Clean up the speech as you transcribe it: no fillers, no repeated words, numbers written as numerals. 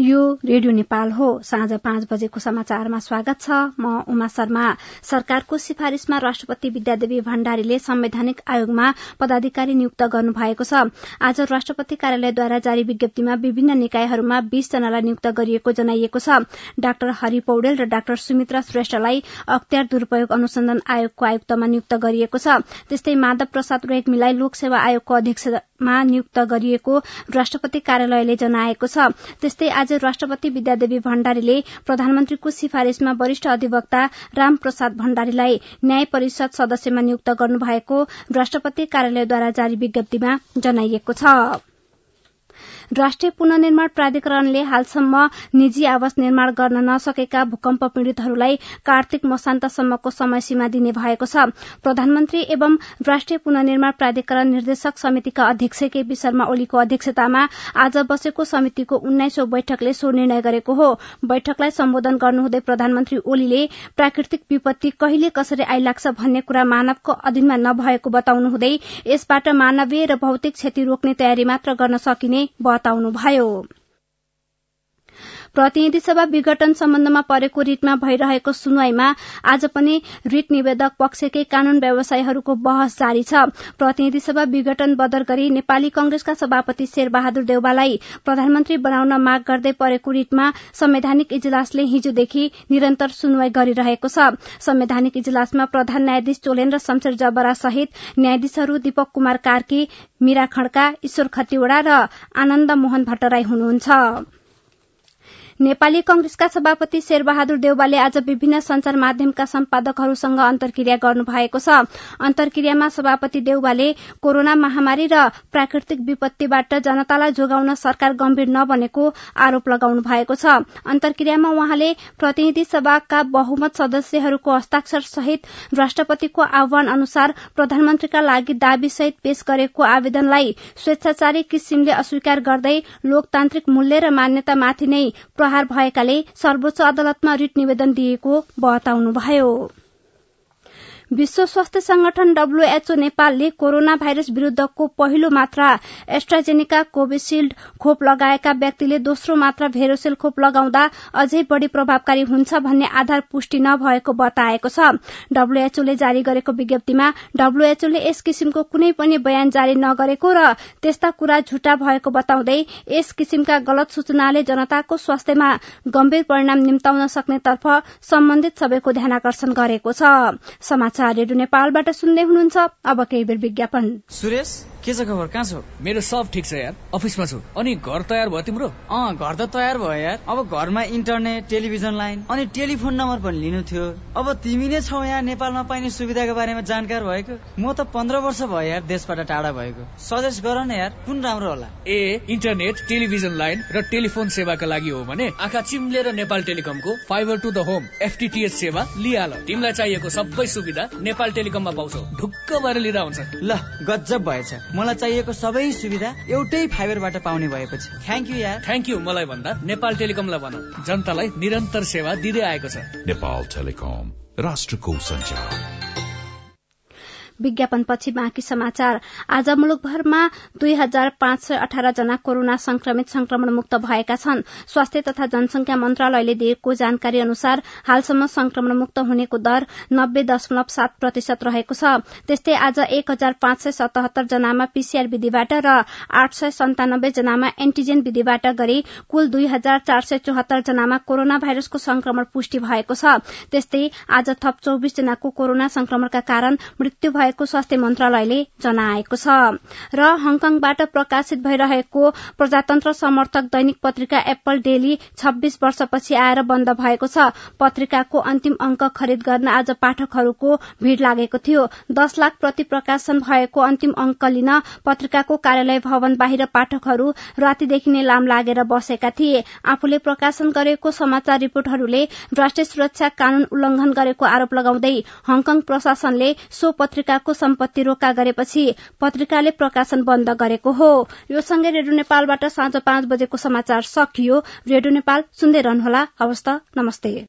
यो रेडियो नेपाल हो। साँझ 5 बजेको समाचारमा स्वागत छ। म उमा शर्मा। सरकारको सिफारिशमा राष्ट्रपति विद्यादेवी भण्डारीले संवैधानिक आयोगमा पदाधिकारी नियुक्त गर्नु भएको छ। आज राष्ट्रपति कार्यालयद्वारा जारी विज्ञप्तिमा विभिन्न निकायहरूमा 20 जनालाई नियुक्त गरिएको जनाइएको छ। डाक्टर हरि पौडेल र डाक्टर सुमित्रा श्रेष्ठलाई अख्तियार दुरूपयोग अनुसन्धान आयोगको आयुक्तमा नियुक्त गरिएको छ। त्यस्तै माधव प्रसाद रेग्मीलाई लोकसेवा आयोगको अध्यक्षमा नियुक्त गरिएको राष्ट्रपति कार्यालयले जनाएको छ। त्यस्तै आज राष्ट्रपति विद्यादेवी भण्डारीले प्रधानमन्त्रीको सिफारिशमा वरिष्ठ अधिवक्ता राम प्रसाद भण्डारीलाई न्याय परिषद सदस्यमा नियुक्त गर्नुभएको राष्ट्रपति कार्यालयद्वारा जारी विज्ञप्तिमा जनाइएको छ। राष्ट्रिय पुनर्निर्माण प्राधिकरणले हालसम्म निजी आवास निर्माण गर्न नसकेका भूकम्प पीड़ितहरूलाई कार्तिक मसान्तसम्मको समयसीमा दिने भएको छ। प्रधानमन्त्री एवं राष्ट्रिय पुनर्निर्माण प्राधिकरण निर्देशक समितिका अध्यक्ष केपी शर्मा ओलीको अध्यक्षतामा आज बसेको समितिको 19औं बैठकले सो निर्णय गरेको हो। बैठकलाई सम्बोधन गर्नुहुँदै प्रधानमन्त्री ओलीले प्राकृतिक विपत्ति कहिले कसरी आइलाग्छ भन्ने कुरा मानवको अधीनमा नभएको बताउनुहुँदै यसबाट मानवीय र भौतिक क्षति रोक्ने तयारी मात्र गर्न सकिने बताउनुभयो। प्रतिनिधि सभा विघटन सम्बन्धमा परेको रिटमा भइरहेको सुनवाईमा आज पनि रिट निवेदक पक्षकै कानून व्यवसायीहरूको बहस जारी छ। प्रतिनिधि सभा विघटन बदर गरी नेपाली कंग्रेसका सभापति शेरबहादुर देउवालाई प्रधानमन्त्री बनाउन माग गर्दै परेको रिटमा संवैधानिक इजलासले हिजोदेखि निरन्तर सुनवाई गरिरहेको छ। संवैधानिक इजलासमा प्रधान न्यायाधीश चोलेन र शमशेर जबरा सहित न्यायाधीशहरू दीपक कुमार कार्की, मीरा खड्का, ईश्वर खतिवड़ा र आनन्द मोहन भट्टराई हुनुहुन्छ। नेपाली कंग्रेसका सभापति शेरबहादुर देउवाले आज विभिन्न संचार माध्यमका सम्पादकहरूसँग अन्तर्क्रिया गर्नु भएको छ। अन्तर्क्रियामा सभापति देउवाले कोरोना महामारी र प्राकृतिक विपत्तिबाट जनतालाई जोगाउन सरकार गम्भीर नबनेको आरोप लगाउनु भएको छ। अन्तर्क्रियामा उहाँले प्रतिनिधि सभाका बहुमत सदस्यहरूको हस्ताक्षर सहित राष्ट्रपतिको आह्वान अनुसार प्रधानमन्त्रीका लागि दावी सहित पेश गरेको आवेदनलाई स्वेच्छाचारी किसिमले अस्वीकार गर्दै लोकतान्त्रिक मूल्य र मान्यतामाथि नै प्रहार भएकाले सर्वोच्च अदालतमा रिट निवेदन दिएको बताउनुभयो। विश्व स्वास्थ्य संगठन WHO नेपालले कोरोना भाइरस विरूद्धको पहिलो मात्रा एस्ट्राजेनेका कोभिशील्ड खोप लगाएका व्यक्तिले दोस्रो मात्रा भेरोसेल खोप लगाउँदा अझै बढ़ी प्रभावकारी हुन्छ भन्ने आधार पुष्टि नभएको बताएको छ। WHO ले जारी गरेको विज्ञप्तिमा WHO ले यस किसिमको कुनै पनि बयान जारी नगरेको र त्यस्ता कुरा झुटा भएको बताउँदै यस किसिमका गलत सूचनाले जनताको स्वास्थ्यमा गम्भीर परिणाम निम्ताउन सक्नेतर्फ सम्बन्धित सबैको ध्यानाकर्षण गरेको छ। रेडियो नेपालबाट सुन्दै हुनुहुन्छ। अब केही बेर विज्ञापन। सुरेश, के छ खबर? कहाँ छौ? मेरो सब ठिक छ यार, अफिसमा छु। अनि घर तयार भयो तिम्रो? घर त तयार भयो यार। अब घरमा इन्टरनेट, टेलिभिजन लाइन अनि टेलिफोन नम्बर पनि लिनु थियो। अब तिमी नै छौ यहाँ नेपालमा पाइने सुविधाको बारेमा जानकार भएको। म त 15 वर्ष भयो यार देशबाट टाढा भएको। सजेस्ट गर न यार, कुन राम्रो होला? इन्टरनेट, टेलिभिजन लाइन र टेलिफोन सेवाका लागि हो भने आँखा चिम्लेर नेपाल टेलिकमको fibre to the home FTTH सेवा लिहाल। तिमीलाई चाहिएको सबै सुविधा नेपाल टेलिकममा पाउँछौ। ढुक्क भएर लिँदा हुन्छ। ल, गजब भएछ। मलाई चाहिएको सबै सुविधा एउटै फाइबरबाट पाउने भएपछि थ्यांक यू यार। थ्यांक यू मलाई भन्दा नेपाल टेलिकमलाई भन। जनतालाई निरन्तर सेवा दिँदै आएको छ। नेपाल टेलिकम, राष्ट्रको सञ्चार। विज्ञापनपछि बाँकी समाचार। आज मुलुकभरमा 2518 जना कोरोना संक्रमित संक्रमण मुक्त भएका छन्। स्वास्थ्य तथा जनसंख्या मन्त्रालयले दिएको जानकारी अनुसार हालसम्म संक्रमण मुक्त हुनेको दर 90.7% रहेको छ। त्यस्तै आज 1577 जनामा PCR विधिबाट र 897 जनामा एन्टिजेन विधिबाट गरी कुल 2474 जनामा कोरोना भाइरसको संक्रमण पुष्टि भएको छ। त्यस्तै आज थप 24 जनाको कोरोना संक्रमणका कारण मृत्यु भएको स्वास्थ्य मन्त्रालयले जनाएको छ। र हङकङबाट प्रकाशित भइरहेको प्रजातन्त्र समर्थक दैनिक पत्रिका एप्पल डेली 26 वर्षपछि आएर बन्द भएको छ। पत्रिकाको अन्तिम अंक खरिद गर्न आज पाठकहरूको भीड़ लागेको थियो। 10 लाख प्रति प्रकाशन भएको अन्तिम अंक लिन पत्रिकाको कार्यालय भवन बाहिर पाठकहरू रातिदेखि नै लाम लागेर बसेका थिए। आफूले प्रकाशन गरेको समाचार रिपोर्टहरूले राष्ट्रिय सुरक्षा कानून उल्लंघन गरेको आरोप लगाउँदै हङकङ प्रशासनले सो पत्रिका सम्पत्ति रोका गरेपछि पत्रिकाले प्रकाशन बन्द गरेको हो। यो सँगै रेडियो नेपालबाट साँझ 5 बजेको समाचार सकियो। रेडियो नेपाल सुन्दै रहनुहोला। हवस् त, नमस्ते।